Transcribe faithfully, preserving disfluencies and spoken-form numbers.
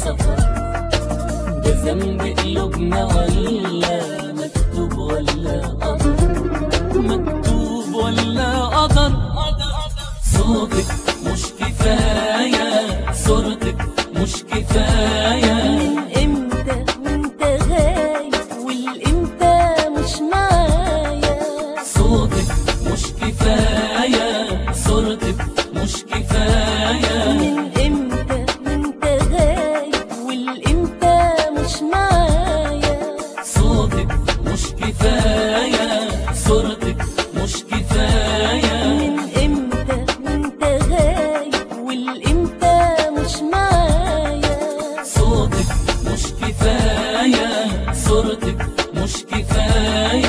سفر. ده ذنب قلوبنا ولا مكتوب ولا قدر؟ مكتوب ولا قدر؟ صوتك مش كفاية، صورتك مش كفاية. من امتى وانت غايب والامتى مش معايا؟ صوتك مش كفاية، صورتك مش كفاية. من امتى وانت غايب والامتى مش معايا؟ صوتك مش كفاية، صورتك مش كفاية. من امتى وانت غايب والامتى مش معايا؟ صوتك مش كفاية، صورتك مش كفاية.